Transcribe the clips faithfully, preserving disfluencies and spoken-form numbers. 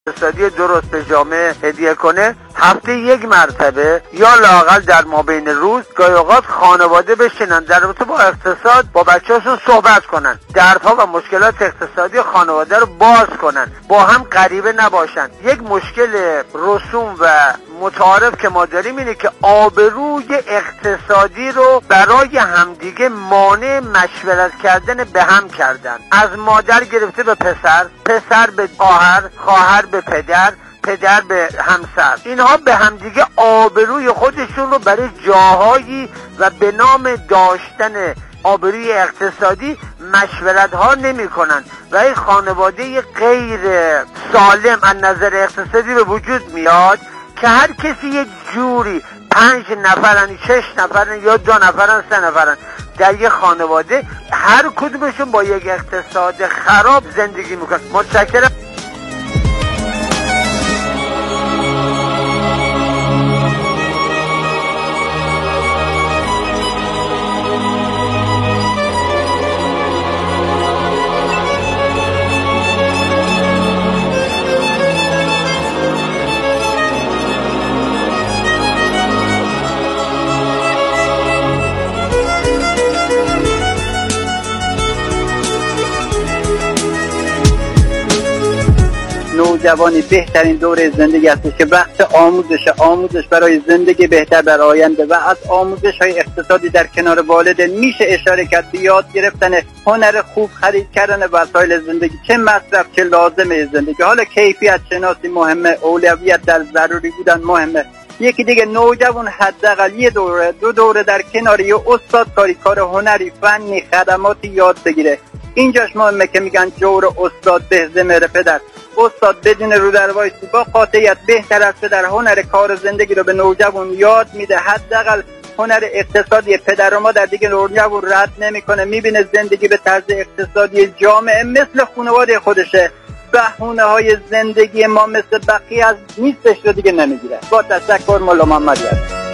اقتصادی درست به جامعه هدیه کنه، هفته یک مرتبه یا لااقل در مابین روز گاهی اوقات خانواده بشینن در رابطه با اقتصاد با بچه‌هاشون صحبت کنن، دردها و مشکلات اقتصادی خانواده رو باز کنن، با هم غریبه نباشن. یک مشکل رسوم و متعارف که ما داریم اینه که آبروی اقتصادی رو برای همدیگه مانع مشورت کردن به هم کردن، از مادر گرفته به پسر، پسر به خواهر، خواهر به پدر، پدر به همسر. اینها به همدیگه آبروی خودشون رو برای جاهایی و به نام داشتن آبروی اقتصادی مشورت ها نمی کنن و این خانواده غیر سالم از نظر اقتصادی به وجود میاد که هر کسی یک جوری پنج نفرن، شش نفرن یا دو نفرن، سه نفرن در یک خانواده، هر کدومشون با یک اقتصاد خراب زندگی میکنن. متشکرم. نوجوانی بهترین دوره زندگی است که وقت آموزش آموزش برای زندگی بهتر در آینده و از آموزش های اقتصادی در کنار والدین میشه اشاره کرد به یاد گرفتن هنر خوب، خرید کردن وسایل زندگی، چه مصرف چه لازمه زندگی. حالا کیفیت شناسی مهمه، اولویت در ضروری بودن مهمه. یکی دیگه نوجوان حداقل یه دوره دو دوره در کنار یه استاد کاری، کار هنری، فنی، خدماتی یاد بگیره. اینجاش مهمه که میگن جور استاد به زمر پدر. استاد بدون رو در وایسی با قاطعیت بهتر است در هنر کار زندگی رو به نوجوان یاد میده. حداقل هنر اقتصادی پدر و مادر دیگه نوجوان رد نمیکنه، میبینه زندگی به طرز اقتصادی جامعه مثل خانواده خودشه. بهونه های زندگی ما مثل بقیه از نیستش رو دیگه نمیگیره. با تشکر مولا محمدی.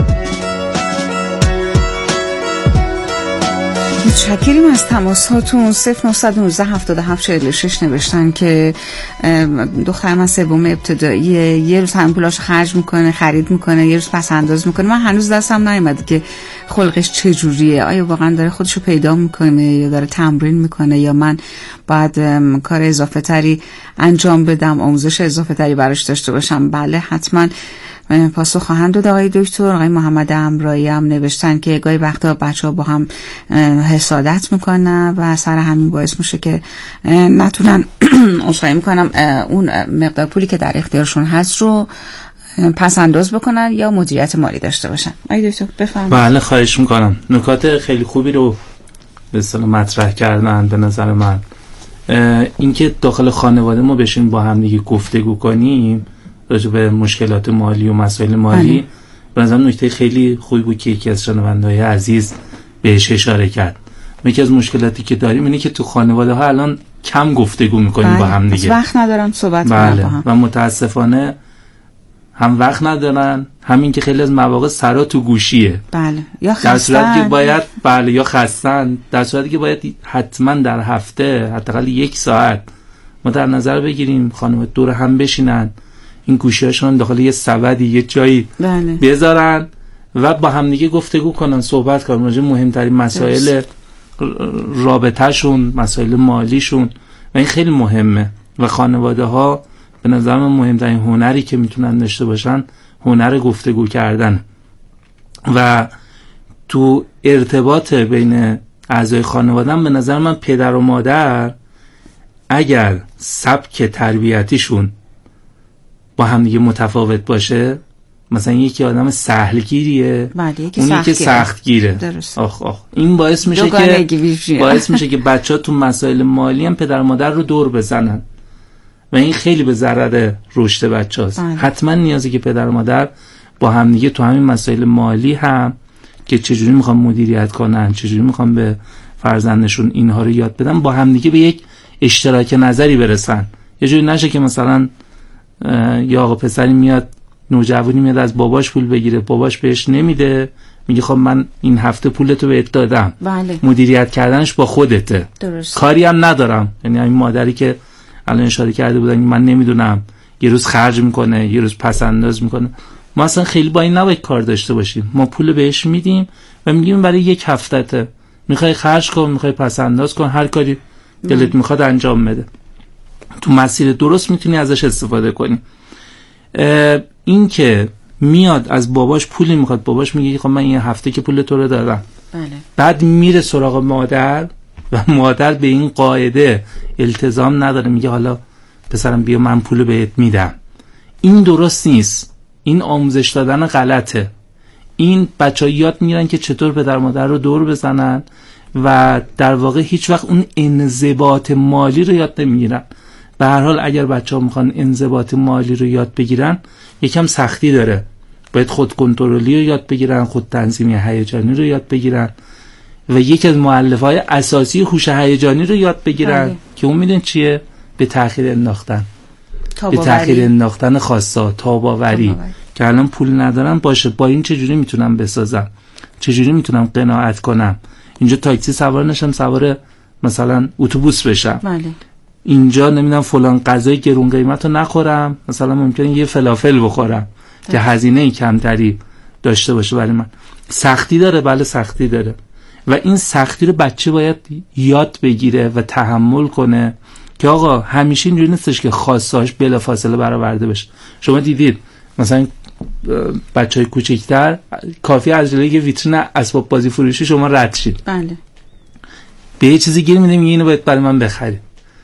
متشکریم از تماساتون. صفر نه یک نه هفت هفت چهار شش نوشتن که دختر من سوم ابتداییه، یه روز هم پولاشو خرج میکنه، خرید میکنه، یه روز پس انداز میکنه. من هنوز دستم نیومده که خلقش چجوریه، آیا واقعا داره خودشو پیدا میکنه یا داره تمرین میکنه یا من باید کار اضافه تری انجام بدم، آموزش اضافه تری براش داشته باشم. بله حتما پاسخ خواهند داد آقای دکتر. آقای محمد امرایی هم نوشتن که گاهی وقتا بچه‌ها با هم حسادت میکنن و سر همین باعث میشه که نتونن عذرخواهی میکنم اون مقدار پولی که در اختیارشون هست رو پس انداز بکنن یا مدیریت مالی داشته باشن. آقای دکتر بفرمایید. بله خواهش میکنم. نکات خیلی خوبی رو به اصطلاح مطرح کردن. به نظر من اینکه داخل خانواده ما بشین با هم دیگه گفتگو کنیم راجع به مشکلات مالی و مسائل مالی، به نظر نکته خیلی خوبی بود که یکی از شنونده‌های عزیز بهش اشاره کرد. یکی از مشکلاتی که داریم اینه که تو خانواده ها الان کم گفتگو میکنیم بله. با هم دیگه وقت ندارم صحبت بله. کنم با هم و متاسفانه هم وقت ندارن، همین که خیلی از مواقع سرا تو گوشیه بله یا خستن در صورتی که باید بله یا خستن در صورتی که باید حتما در هفته حداقل یک ساعت ما در نظر بگیریم خانواده دور هم بشینن، این گوشی‌هاشون داخل یه سبدی یه جایی بله. بذارن و با هم دیگه گفتگو کنن، صحبت کنن راجع به مهمترین مسائل رابطه‌شون، مسائل مالیشون و این خیلی مهمه. و خانواده‌ها به نظر من مهمترین هنری که میتونن داشته باشن هنر گفتگو کردن و تو ارتباط بین اعضای خانواده هم به نظر من پدر و مادر اگر سبک تربیتیشون با هم دیگه متفاوت باشه، مثلا یکی آدم سهلگیریه اون یکی سختگیره، آخ آخ این باعث میشه که باعث میشه که بچه‌ها تو مسائل مالی هم پدر و مادر رو دور بزنن و این خیلی به ضرر رشد بچه‌هاست. حتما نیازی که پدر و مادر با هم دیگه تو همین مسائل مالی هم که چجوری میخوان مدیریت کنن، چجوری میخوان به فرزندشون اینها رو یاد بدن، با هم دیگه به یک اشتراک نظری برسن. یه جوری نشه که مثلا یا آقا پسری میاد نوجوانی میاد از باباش پول بگیره، باباش بهش نمیده، میگه خب من این هفته پولتو بهت دادم بله. مدیریت کردنش با خودته درست. کاری هم ندارم. یعنی این مادری که الان اشاره کرده بودن من نمیدونم یه روز خرج میکنه، یه روز پس انداز میکنه. ما اصلا خیلی با این نباید کار داشته باشیم. ما پول بهش میدیم و میگیم برای یک هفتته، میخوای خرج کن، میخوای پس انداز کن، هر کاری دلت میخواد انجام بده. تو مسیر درست میتونی ازش استفاده کنی. این که میاد از باباش پولی میخواد، باباش میگه خب من این هفته که پول تو رو دادم، بله. بعد میره سراغ مادر و مادر به این قاعده التزام نداره، میگه حالا پسرم بیا من پول بهت میدم. این درست نیست. این آموزش دادن غلطه. این بچه‌ها یاد میگیرن که چطور پدر مادر رو دور بزنن و در واقع هیچ وقت اون انضباط مالی رو یاد نمیگیرن. به هر حال اگر بچه‌ها میخوان انضباط مالی رو یاد بگیرن یکم سختی داره. باید خود کنترلی رو یاد بگیرن، خود تنظیمی هیجانی رو یاد بگیرن و یکی از مؤلفه‌های اساسی هوش هیجانی رو یاد بگیرن آه. که اون میدونن چیه؟ به تأخیر انداختن، به تأخیر انداختن خواستا، تاباوری. که الان پول ندارم، باشه با این چجوری میتونم بسازم، چجوری میتونم قناعت کنم. اینجا تاکسی سوار نشم، سوار مثلا اتوبوس بشم، بله. اینجا نمیدونم فلان غذای گرون قیمت رو نخورم، مثلا ممکنه یه فلافل بخورم ده. که هزینه کمتری داشته باشه برای من. سختی داره، بله سختی داره و این سختی رو بچه باید یاد بگیره و تحمل کنه که آقا همیشه اینجوری نیستش که خواستهاش بلافاصله برآورده بشه. شما دیدید مثلا بچهای کوچکتر کافی از جلوی یه ویترین اسباب بازی فروشی شما رد شید، بله، به یه چیزی گیر میده میگه اینو باید برای من بخری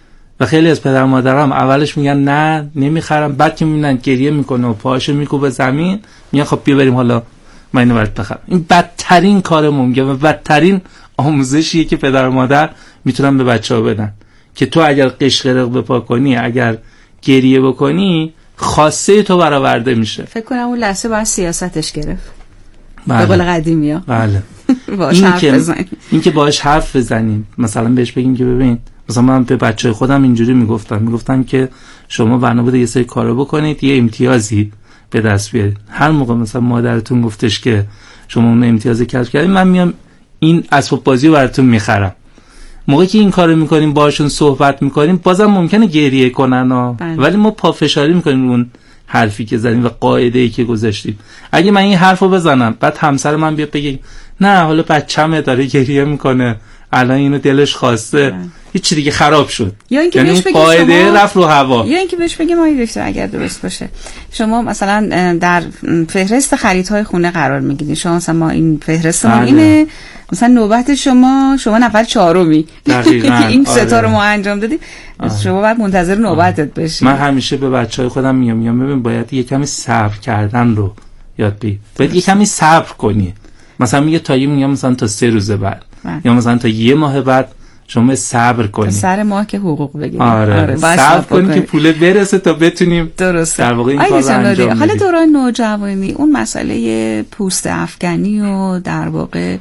و خیلی از پدر مادرام اولش میگن نه نمیخرم، بعد که میبینن گریه میکنه و پاهاشو میکوبه زمین میگن خب بیا بریم حالا من اینو برات بخرم. این بدترین کار ممکنه و بدترین آموزشیه که پدر مادر میتونن به بچه‌ها بدن که تو اگر قشقرق بپا کنی، اگر گریه بکنی، خواسته تو برآورده میشه. فکر کنم اون لحظه باید سیاستش گرفت. بله. به قول قدیمی‌ها. بله. باهاش حرف بزنیم. این که باهاش حرف بزنیم، مثلا بهش بگیم که ببین، مثلا من به بچه‌های خودم اینجوری میگفتم، میگفتم که شما بنا بوده یه سری کارا بکنید، یه امتیازی به دست بیارید. هر موقع مثلا مادرتون گفتش که شما اون امتیازی کسب کردید، من میام این اسباب بازی رو براتون میخرم. موقعی که این کارو میکنیم، باهاشون صحبت میکنیم، بازم ممکنه گریه کنن ها، ولی ما پافشاری میکنیم اون حرفی که زدیم و قاعده‌ای که گذاشتیم. اگه من این حرفو بزنم، بعد همسر من بیاد بگه نه حالا بچه‌مه داره گریه میکنه، الان اینو دلش خواسته، هیچ دیگه خراب شد، یعنی بهش بگیم قاعده رفت رو هوا. یا اینکه بهش بگیم آقای دکتر اگر درست باشه شما مثلا در فهرست خریدهای خونه قرار میگیرید، شما مثلا ما این فهرستمون اینه، مثلا نوبت شما شما نفر چهارمی این ستا رو ما انجام دادیم، شما باید منتظر نوبتت بشی. من همیشه به بچهای خودم میگم میگم ببین باید یه کمی صبر کردن رو یاد بگیری، باید یه کمی صبر کنی. مثلا میگه تا یه میگم مثلا تا سه روز بعد من. یا مثلا تا یه ماه بعد شما صبر کنی، سر ماه که حقوق بگیریم. آره, آره. صبر کنی که پول برسه تا بتونیم درسته در واقع این کار رو انجام بدیم. حالا دوران نوجوانی اون مسئله پوست افغانی و در واقع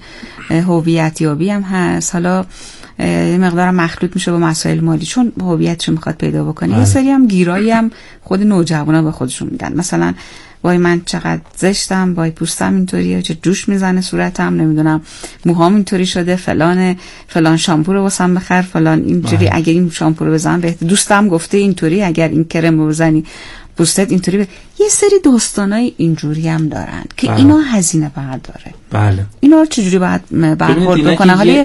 هویت یابی هم هست، حالا یه مقدار مخلوط میشه با مسائل مالی چون هویتش میخواد پیدا بکنه. یه سری هم گیرایی هم خود نوجوانا به خودشون میدن، مثلا وای من چقدر زشتم، وای پوستم اینطوریه، چه جوش میزنه صورتم، نمیدونم موهام اینطوری شده، فلان فلان شامپو رو واسم بخر، فلان اینجوری، اگه این شامپو رو بزنم بهتره، دوستم گفته اینطوری، اگر این کرم رو بزنی پوستت اینطوری ب... یه سری داستانای اینجوری هم دارن که بله. اینا هزینه برداره. بله. اینا رو چجوری باید برخورد بکنه؟ حالا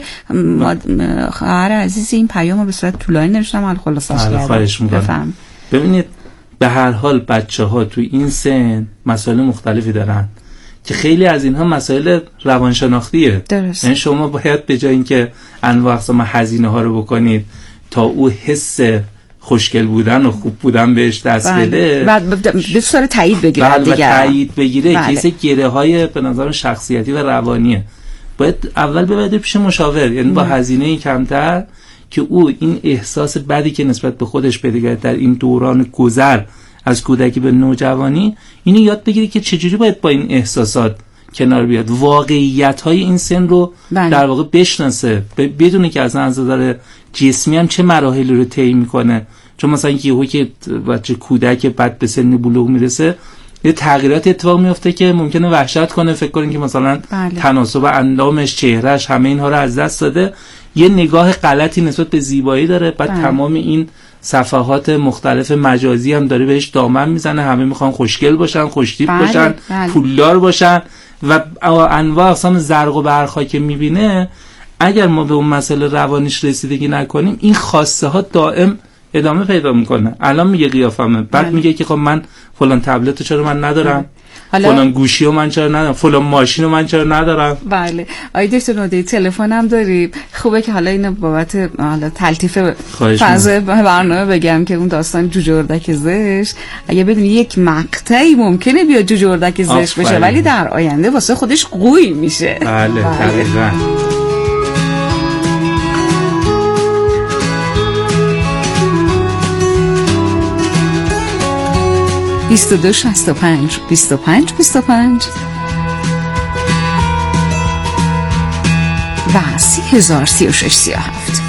خواهر عزیز این پیامو به صورت طولانی نوشتم، حالا خلاصش کردم. بفهم. ببینید به هر حال بچه‌ها تو این سن مسائل مختلفی دارن که خیلی از اینها مسائل روانشناختیه. درست. یعنی شما باید به جای اینکه انواع اقسام هزینه ها رو بکنید تا او حس خوشگل بودن و خوب بودن بهش دست بله. بده، بعد به صورت تایید بگیره. بله دیگه تایید بگیره بله. کیسه گره های به نظر شخصیتی و روانیه. باید اول ببرید پیش مشاور، یعنی با هزینه کمتر که او این احساس بدی که نسبت به خودش پیدا کرده در این دوران گذر از کودکی به نوجوانی، اینو یاد بگیره که چجوری باید با این احساسات کنار بیاد، واقعیت‌های این سن رو بله. در واقع بشناسه، بدونه که از نظر جسمی هم چه مراحلی رو طی میکنه. چون مثلا یهو که بچه کودک بعد به سن بلوغ میرسه یه تغییرات اتفاق میفته که ممکنه وحشت کنه، فکر کنین که مثلا بله. تناسب اندامش، چهرهش، همه اینها رو از دست داده، یه نگاه غلطی نسبت به زیبایی داره، بعد بله. تمام این صفحات مختلف مجازی هم داره بهش دامن میزنه. همه میخوان خوشگل باشن، خوشتیپ بله، باشن، بله. پولدار باشن و انواع اقسام زرق و برق‌ها که میبینه. اگر ما به اون مسئله روانیش رسیدگی نکنیم، این خواسته ها دائم ادامه پیدا میکنه. الان میگه قیافمه، بعد بله. میگه که خب من فلان تبلت چرا من ندارم، حالا فلان گوشی رو من چرا ندارم، فلان ماشین رو من چرا ندارم. بله. آقای دکتر نودی تلفن هم داریم. خوبه که حالا اینو بابت حالا تلطیف فضای برنامه بگم که اون داستان جوجه اردک زشت، اگه بدونی یک مقطعی ممکنه بیاد جوجه اردک زشت بشه ولی در آینده واسه خودش قوی میشه. بله دقیقاً. بیست و دو شصت و پنج بیست و پنج بیست و پنج و سی هزار سی و شش سی و هفت.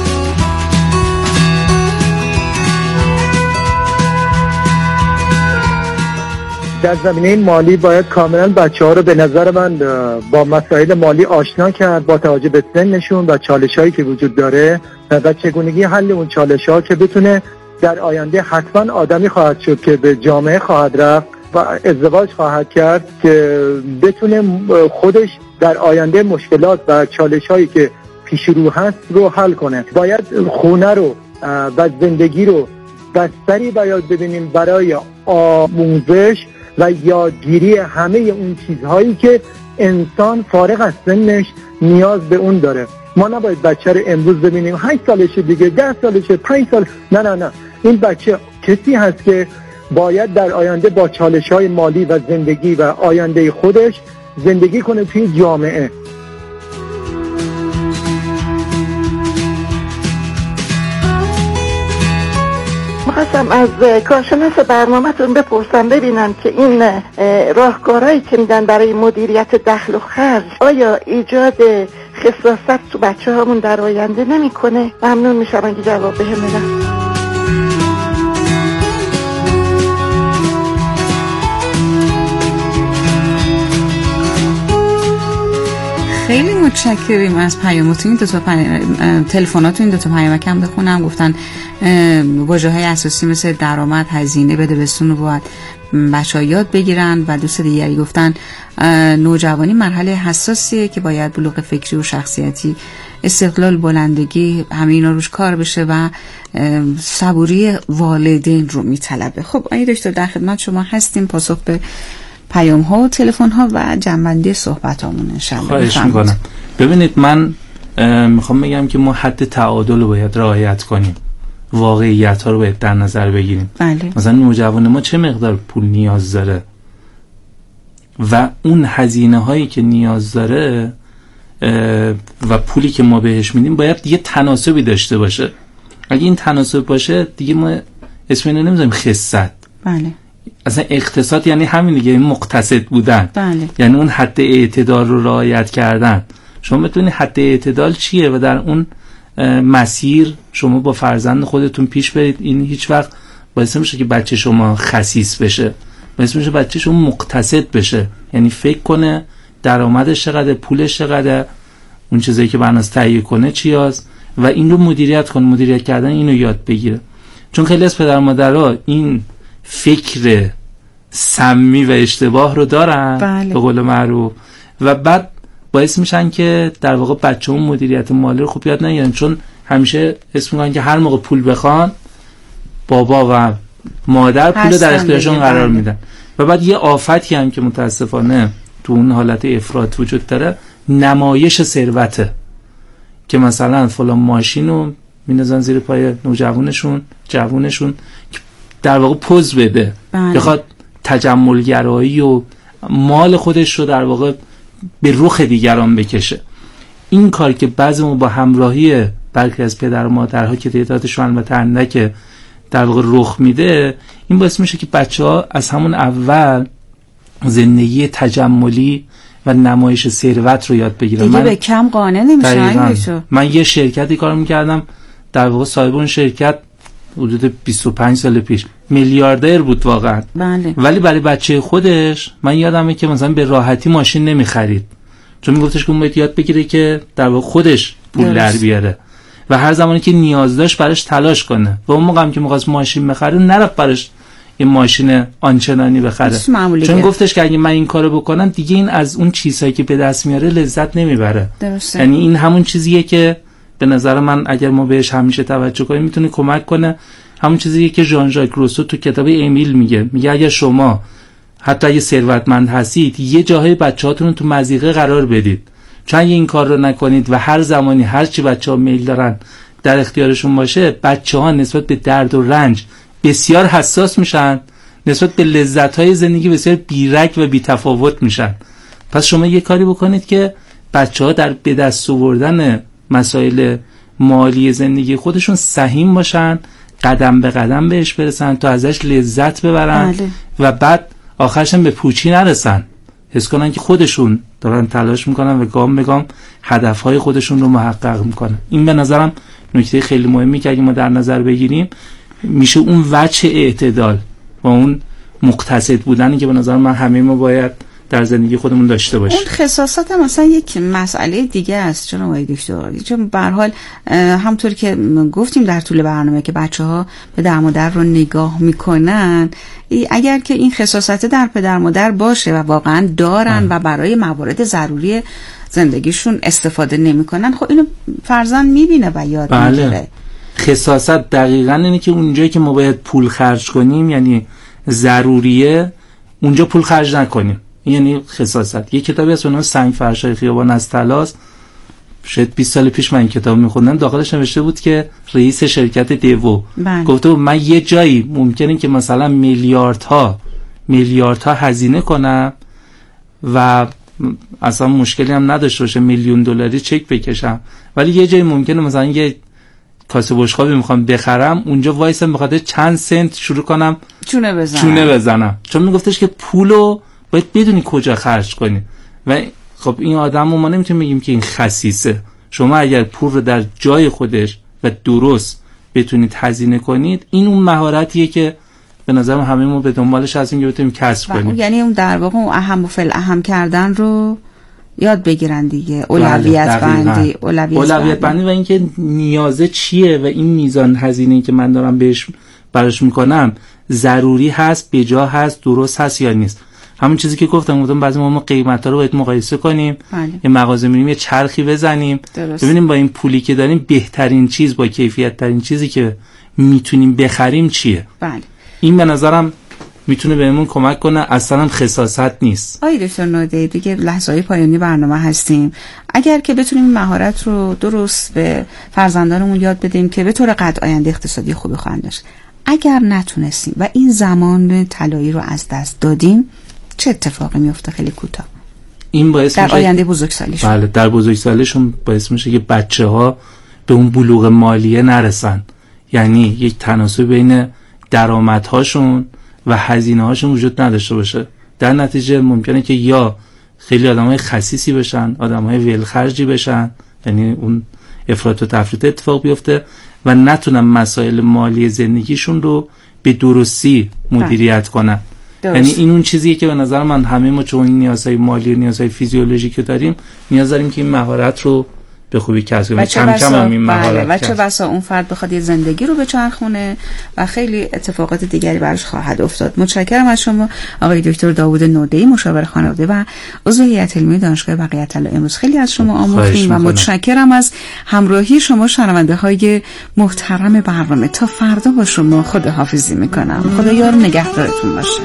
در زمینه مالی باید کاملا بچه ها رو به نظر من با مسائل مالی آشنا کرد، با توجه به سنشون و چالش هایی که وجود داره و چگونگی حل اون چالش ها، که بتونه در آینده حتما آدمی خواهد شد که به جامعه خواهد رفت و ازدواج خواهد کرد که بتونه خودش در آینده مشکلات و چالش هایی که پیش رو هست رو حل کنه. باید خونه رو و زندگی رو بستری باید ببینیم برای آموزش و یادگیری همه اون چیزهایی که انسان فارغ از سنش نیاز به اون داره. ما نباید بچه رو امروز ببینیم هشت سالشه دیگه، ده سالشه، پنج سال. نه نه نه، این بچه کسی هست که باید در آینده با چالش‌های مالی و زندگی و آینده خودش زندگی کنه توی جامعه. می‌خواستم از کارشناس برنامه‌تون بپرسم ببینم که این راهکارهایی که میدن برای مدیریت دخل و خرج آیا ایجاد خساست تو بچه هامون در آینده نمی‌کنه؟ ممنون میشم اگه جواب بهم بدن. خیلی متشکریم از پیامتون. این دو تا پیام تلفناتون، این دو تا پیام کم بخونم. گفتن واژه‌های اساسی مثل درآمد، هزینه، بده بسون رو باید بچه‌ها یاد بگیرن. و دوست دیگری گفتن نوجوانی مرحله حساسیه که باید بلوغ فکری و شخصیتی، استقلال، بلندگی، همه اینا روش کار بشه و صبوری والدین رو میطلبه. خب آقای دکتر در خدمت شما هستیم، پاسخ به پیام ها و تلفن ها و جنبندی صحبت هامون انشالله. خواهش میکنم. ببینید من میخوام بگم که ما حد تعادل رو باید رعایت کنیم، واقعیت ها رو باید در نظر بگیریم. بله. مثلا نوجوان ما چه مقدار پول نیاز داره و اون هزینه هایی که نیاز داره و پولی که ما بهش میدیم باید یه تناسبی داشته باشه. اگه این تناسب باشه دیگه ما اسم اینو نمیذاریم خست. بله. اصلا اقتصاد یعنی همین دیگه، این مقتصد بودن. بله. یعنی اون حد اعتدال رو رعایت کردن. شما بتونید حد اعتدال چیه و در اون مسیر شما با فرزند خودتون پیش برید. این هیچ وقت باعث نمیشه که بچه شما خسیس بشه، باعث میشه بچه شما مقتصد بشه، یعنی فکر کنه درآمدش چقدر، پولش چقدر، اون چیزایی که برنامه تهیه کنه چی هست و این رو مدیریت کنه. مدیریت کردن اینو یاد بگیره. چون خیلی از پدر مادرها این فکر سمی و اشتباه رو دارن. بله. به قول معروف، و بعد باعث میشن که در واقع بچه‌ها مدیریت مالی رو خوب یاد نگیرن، چون همیشه اسم میگن که هر موقع پول بخوان بابا و مادر پول در اختیارشون قرار میدن. و بعد یه آفتی هم که متاسفانه تو اون حالت افراط وجود داره، نمایش ثروته، که مثلا فلان ماشینو میندازن زیر پای نوجوانشون جوونشون که در واقع پوز بده، بخواد تجملگرایی و مال خودش رو در واقع به رخ دیگران بکشه. این کار که بعضی ما با همراهی برخی از پدر و مادرها که تعدادشون البته اندکه در واقع رخ میده، این باعث میشه که بچه‌ها از همون اول زندگی تجملی و نمایش ثروت رو یاد بگیرن. دیگه به کم قانع نمیشن. من یه شرکتی کار میکردم، در واقع صاحب اون شرکت حدود بیست و پنج سال پیش میلیاردر بود واقعا. بله. ولی برای بچه خودش من یادمه که مثلا به راحتی ماشین نمیخرید، چون میگفتش که اون باید یاد بگیره که در واقع خودش پول در بیاره. و هر زمانی که نیاز داشت براش تلاش کنه و اون موقع هم که می‌خواست ماشین بخره نرفت براش یه ماشین آنچنانی بخره، چون گفتش که اگه من این کارو بکنم دیگه این از اون چیزایی که به دست میاره لذت نمیبره. یعنی این همون چیزیه که به نظر من اگر ما بهش همیشه توجه کنیم میتونه کمک کنه. همون چیزیه که ژان ژاک روسو تو کتاب امیل میگه، میگه اگر شما حتی اگه ثروتمند هستید یه جاهای بچه‌هاتون رو تو مضیقه قرار بدید، چون اگه این کار رو نکنید و هر زمانی هر چی بچه‌ها میل دارن در اختیارشون باشه، بچه‌ها نسبت به درد و رنج بسیار حساس میشن، نسبت به لذت‌های زندگی بسیار بیرک و بی‌تفاوت میشن. پس شما یه کاری بکنید که بچه‌ها در به دست آوردن مسائل مالی زندگی خودشون سهیم باشن، قدم به قدم بهش برسن تا ازش لذت ببرن بله. و بعد آخرش هم به پوچی نرسن، حس کنن که خودشون دارن تلاش میکنن و گام به گام هدفهای خودشون رو محقق میکنن. این به نظرم نکته خیلی مهمی که اگه ما در نظر بگیریم میشه اون وجه اعتدال و اون مقتصد بودنی که به نظر من همه ما باید در زندگی خودمون داشته باشیم. اون خصاصت هم مثلا یک مسئله دیگه است چون آقای دکتر، چون به هر حال همونطور که گفتیم در طول برنامه که بچه‌ها پدر مادر رو نگاه میکنن، اگر که این خصاصت در پدر مادر باشه و واقعا دارن آه. و برای موارد ضروری زندگیشون استفاده نمیکنن، خب اینو فرزند میبینه و یاد بله. میگیره. خصاصت دقیقاً اینه که اونجایی که ما باید پول خرج کنیم، یعنی ضروریه، اونجا پول خرج نکنیم. یعنی خصاصت. یه کتابی هست به نام سنگ فرشای خیابان از طلاست، شاید بیست سال پیش من این کتاب میخوندم، داخلش نوشته بود که رئیس شرکت دیو گفته بود من یه جایی ممکنه که مثلا میلیاردها میلیاردها هزینه کنم و اصلا مشکلی هم نداشته باشه، میلیون دلاری چک بکشم، ولی یه جایی ممکنه مثلا یه کاسه بشقابی میخوام بخرم، اونجا وایسم بخاطر چند سنت شروع کنم چونه بزنم چونه بزنم چون میگفتش که پولو باید بدونی کجا خرج کنی. و خب این آدمو ما نمیتونیم بگیم که این خسیسه. شما اگر پول رو در جای خودش و درست بتونید هزینه کنید، این اون مهارتیه که به نظرم همه ما به دنبالش هستیم که بتونیم کسب کنیم. یعنی اون در واقع اون اهم و فل اهم کردن رو یاد بگیرن دیگه، اولویت بندی اولویت بندی و اینکه نیازه چیه و این میزان هزینه‌ای که من دارم بهش براش میکنم ضروری هست، بجا هست، درست هست یا نیست. همون چیزی که گفتم گفتم بعضی ما قیمتا رو باید مقایسه کنیم، بله. یه مغازه میریم یه چرخی بزنیم درست. ببینیم با این پولی که داریم بهترین چیز با کیفیت ترین چیزی که میتونیم بخریم چیه. بله. این به نظرم میتونه بهمون کمک کنه، اصلا خصاصت نیست. آقای دکتر نادری دیگه لحظه‌های پایانی برنامه هستیم، اگر که بتونیم این مهارت رو درست به فرزندانمون یاد بدیم که به طور قطع آینده اقتصادی خوبی خواهند داشت، اگر نتونستیم و این زمان طلایی رو از دست دادیم، چه اتفاقی میفته خیلی کوتاه؟ این باعث در میشه آینده بزرگسالیشون. بله، در بزرگسالیشون باعث میشه که بچه‌ها به اون بلوغ مالیه نرسن، یعنی یک تناسب بین درآمدهاشون و هزینه‌هاشون وجود نداشته باشه. در نتیجه ممکنه که یا خیلی آدمای خسیسی بشن، آدمای ولخرجی بشن، یعنی اون افراط و تفریط اتفاق بیفته و نتونن مسائل مالی زندگیشون رو به درستی مدیریت کنن. درست. یعنی این اون چیزیه که به نظر من همه ما چون این نیازهای مالی و نیازهای فیزیولوژیکی داریم، نیاز داریم که این مهارت رو به خوبی کسب کنیم. کم کم هم این مهارت و چه بسا اون فرد بخواد یه زندگی رو بچرخونه و خیلی اتفاقات دیگری براش خواهد افتاد. متشکرم از شما آقای دکتر داوود نوده‌ای، مشاور خانواده و عضو هیئت علمی دانشگاه بقیت الله. امروز خیلی از شما آموختیم و متشکرم از همراهی شما شنونده های محترم برنامه. تا فردا با شما خداحافظی میکنم. خدا یار نگهدارتون باشه.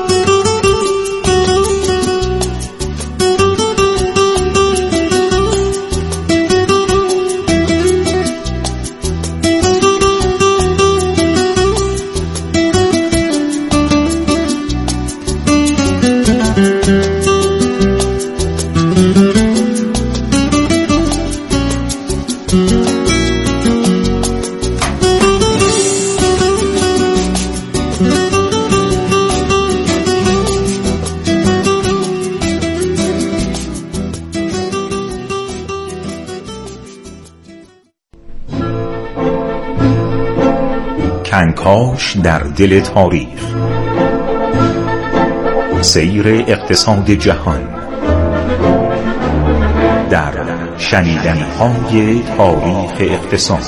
کنکاش در دل تاریخ، سیر اقتصاد جهان، در شنیدنی‌های تاریخ اقتصاد.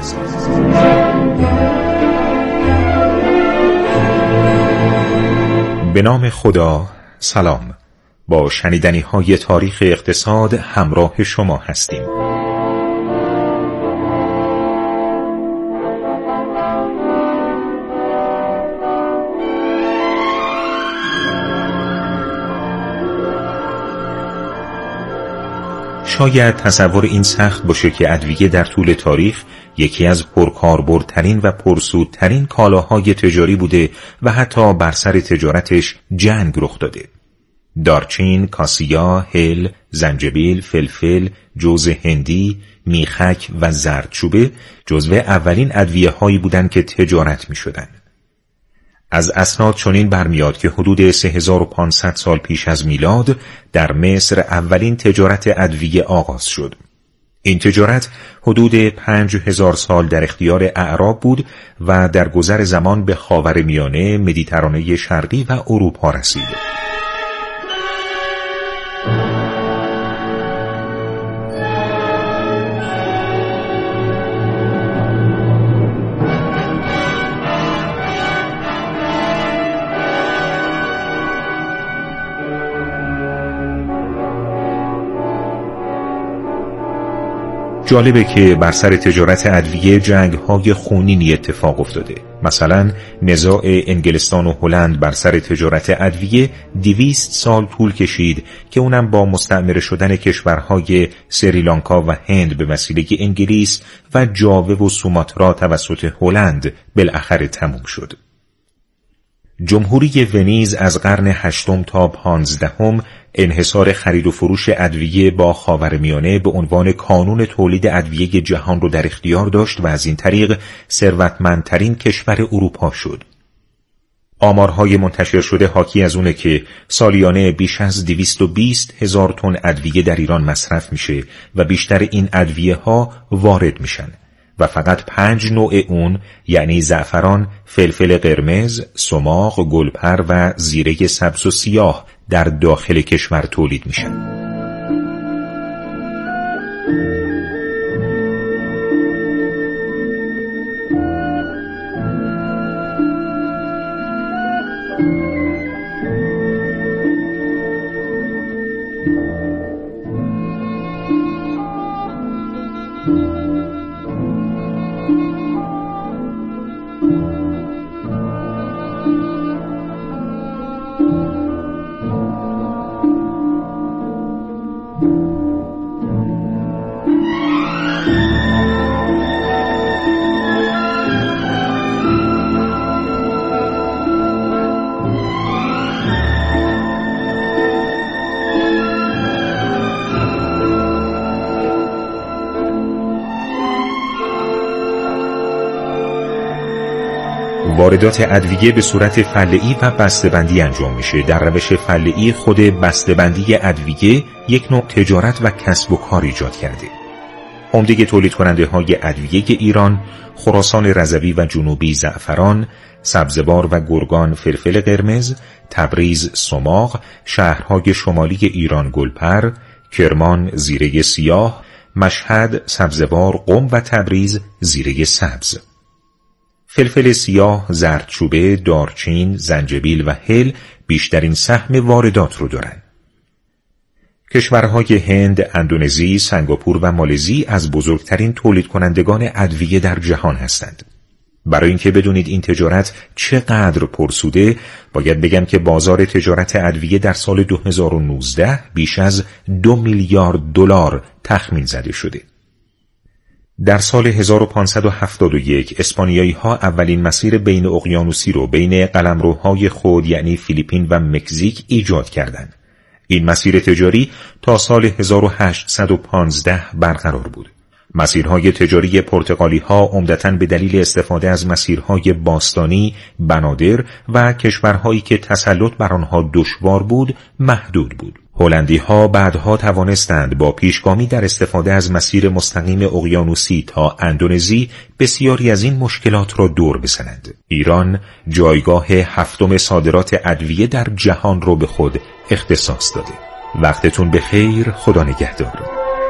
به نام خدا، سلام. با شنیدنی‌های تاریخ اقتصاد همراه شما هستیم. شاید تصور این سخت باشه که ادویه در طول تاریخ یکی از پرکاربردترین و پرسودترین کالاهای تجاری بوده و حتی بر سر تجارتش جنگ رخ داده. دارچین، کاسیا، هل، زنجبیل، فلفل، جوز هندی، میخک و زردچوبه جزو اولین ادویه هایی بودند که تجارت می شدن. از اسناد چنین برمیاد که حدود سه هزار و پانصد سال پیش از میلاد در مصر اولین تجارت ادویه آغاز شد. این تجارت حدود پنج هزار سال در اختیار اعراب بود و در گذر زمان به خاورمیانه، مدیترانه شرقی و اروپا رسید. جالبه که بر سر تجارت ادویه جنگ‌های خونینی اتفاق افتاده. مثلا نزاع انگلستان و هلند بر سر تجارت ادویه دویست سال طول کشید که اونم با مستعمره شدن کشورهای سریلانکا و هند به وسیله انگلیس و جاوه و سوماترا توسط هلند بالاخره تموم شد. جمهوری ونیز از قرن هشتم تا پانزدهم انحصار خرید و فروش ادویه با خاورمیانه به عنوان کانون تولید ادویه جهان رو در اختیار داشت و از این طریق ثروتمندترین کشور اروپا شد. آمارهای منتشر شده حاکی از اونه که سالیانه بیش از دویست و بیست هزار تن ادویه در ایران مصرف میشه و بیشتر این ادویه ها وارد میشن و فقط پنج نوع اون، یعنی زعفران، فلفل قرمز، سماق، گلپر و زیره سبز و سیاه در داخل کشور تولید میشن. واردات ادویه به صورت فله‌ای و بسته‌بندی انجام میشه. در روش فله‌ای خود بسته‌بندی ادویه یک نوع تجارت و کسب و کار ایجاد کرده. عمده تولید کننده های ادویه ایران، خراسان رضوی و جنوبی زعفران، سبزوار و گرگان فلفل قرمز، تبریز سماق، شهرهای شمالی ایران گلپر، کرمان زیره سیاه، مشهد سبزوار، قم و تبریز زیره سبز. فلفل سیاه، زردچوبه، دارچین، زنجبیل و هل بیشترین سهم واردات رو دارن. کشورهای هند، اندونزی، سنگاپور و مالزی از بزرگترین تولید کنندگان ادویه در جهان هستند. برای اینکه بدونید این تجارت چقدر پرسوده، باید بگم که بازار تجارت ادویه در سال دو هزار و نوزده بیش از دو میلیارد دلار تخمین زده شده. در سال هزار و پانصد و هفتاد و یک اسپانیایی ها اولین مسیر بین اقیانوسی رو بین قلمروهای خود یعنی فیلیپین و مکزیک ایجاد کردند. این مسیر تجاری تا سال هزار و هشتصد و پانزده برقرار بود. مسیرهای تجاری پرتغالی ها عمدتاً به دلیل استفاده از مسیرهای باستانی، بنادر و کشورهایی که تسلط بر آنها دشوار بود محدود بود. هلندی ها بعدها توانستند با پیشگامی در استفاده از مسیر مستقیم اقیانوسی تا اندونزی بسیاری از این مشکلات را دور بزنند. ایران جایگاه هفتم صادرات ادویه در جهان را به خود اختصاص داده. وقتتون بخیر، خدا نگهدار.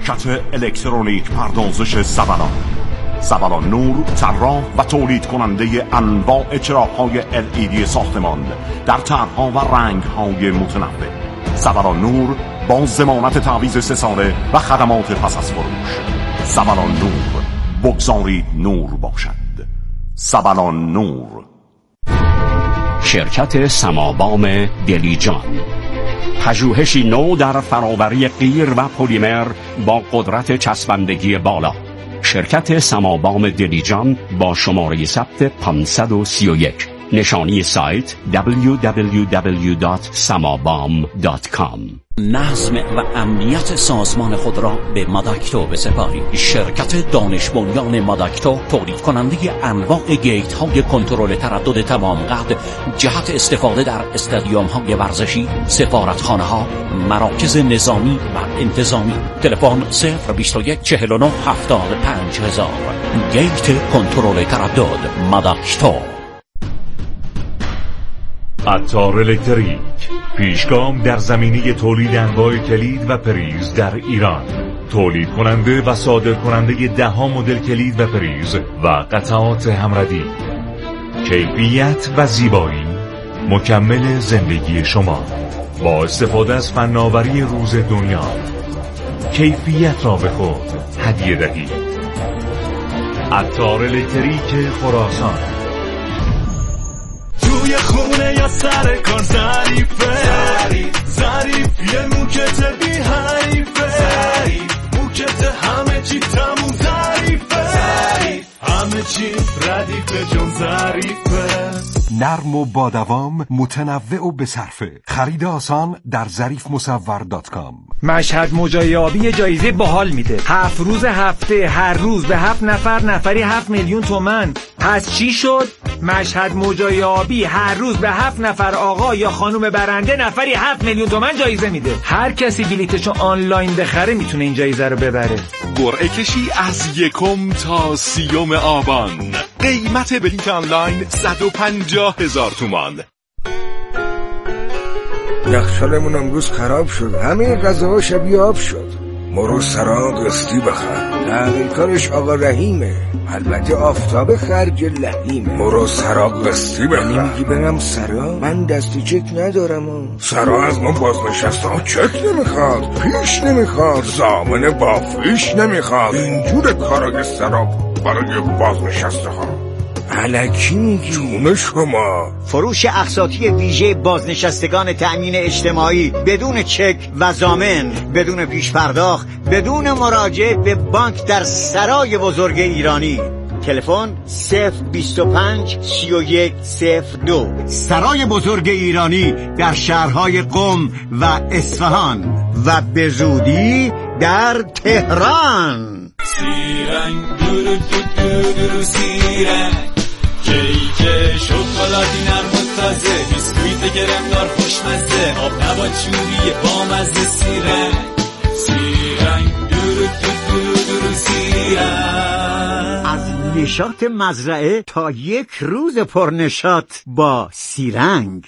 شرکت الکترونیک پردازش سبلان. سبلان نور طراح و تولید کننده انواع چراغ‌های ال ای دی ساختمان در طرح‌ها و رنگ‌های متنوع. سبلان نور با ضمانت تعویض سه ساله و خدمات پس از فروش. سبلان نور، بگذارید نور باشد. سبلان نور. شرکت سمابام دلیجان، پژوهشی نو در فراوری قیر و پلیمر با قدرت چسبندگی بالا. شرکت سمابام دلیجان با شماره ثبت پانصد و سی و یک. نشانی سایت دبلیو دبلیو دبلیو دات سمابام دات کام. نظم و امنیت سازمان خود را به ماداکتو بسپارید. شرکت دانش بنیان ماداکتو تولید کننده انواع گیت های کنترل تردد تمام قد جهت استفاده در استادیوم های ورزشی، سفارتخانه ها، مراکز نظامی و انتظامی. تلفن صفر بیست و یک چهل و نه هفتاد و پنج هزار. گیت کنترل تردد ماداکتو. عطار الکتریک، پیشگام در زمینه تولید انواع کلید و پریز در ایران. تولید کننده و صادر کننده ده ها مدل کلید و پریز و قطعات همردی. کیفیت و زیبایی مکمل زندگی شما با استفاده از فناوری روز دنیا. کیفیت را به خود هدیه دهید. عطار الکتریک خراسان. توی خونه یا سر کار ظریفه، ظریف یه موکت بی حریفه، موکت همه چی تموم ظریفه، همه چی ردیفه جون ظریفه. نرم و با دوام، متنوع و بصرفه. خرید آسان در ظریف مصور دات کام. مشهد موجای آبی جایزه باحال میده. هفت روز هفته، هر روز به هفت نفر، نفری هفت میلیون تومن. پس چی شد؟ مشهد موجای آبی هر روز به هفت نفر آقا یا خانم برنده نفری هفت میلیون تومن جایزه میده. هر کسی بلیتشو آنلاین بخره میتونه این جایزه رو ببره. قرعه کشی از یکم تا سیوم آبان. قیمت بلیت آنلاین صد و پنجاه هزار تومان. یخچالمون امروز خراب شد. همه غذاها شبیه آب شد. مرو سرا قسطی بخر. تغییر کارش آقا رحیمه. البته آفتاب خرج لحیمه. مرو سرا قسطی بخر. یعنی میگی برم سرا؟ من دستی چک ندارم و. سرا از ما بازنشسته ها چک نمیخواد، پیش نمیخواد، ضامن با فیش نمیخواد. اینجور کارای سرا برای بازنشسته ها. الکی میگی؟ جون شما. فروش اقساطی ویژه بازنشستگان تأمین اجتماعی بدون چک و ضامن، بدون پیش پرداخت، بدون مراجعه به بانک در سرای بزرگ ایرانی. تلفن صفر بیست و پنج سی و یک صفر دو. سرای بزرگ ایرانی در شهرهای قم و اصفهان و به زودی در تهران. سیرنگ دورو دورو دورو سیرنگ، کیک شکلاتی نرم و تازه، بیسکویت گرمدار خوشمزه، آب نبات چوبی بامزه. سیرنگ سیرنگ دورو دورو دورو سیرنگ. از نشاط مزرعه تا یک روز پرنشاط با سیرنگ.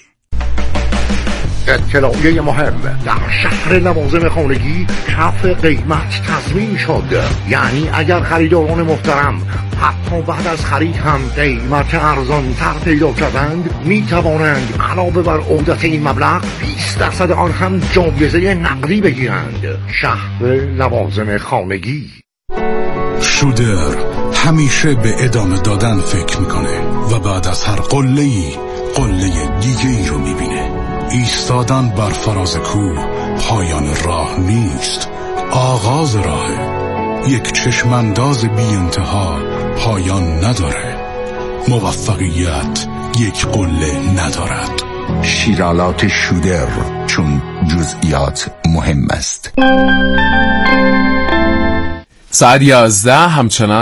اطلاعیه مهم: در شهر لوازم خانگی کف قیمت تضمین شد. یعنی اگر خریداران محترم حتی بعد از خرید هم قیمت ارزان تر پیدا کردند، می توانند علاوه بر عودت این مبلغ بیست درصد آن هم جایزه نقدی بگیرند. شهر لوازم خانگی. شودر همیشه به ادامه دادن فکر میکنه و بعد از هر قله‌ای قله دیگه ای رو میبینه. ایستادن بر فراز کوه پایان راه نیست، آغاز راهه. یک چشمانداز بی انتها پایان نداره. موفقیت یک قله ندارد. شیرالات شودر، چون جزئیات مهم است. ساعت یازده همچنان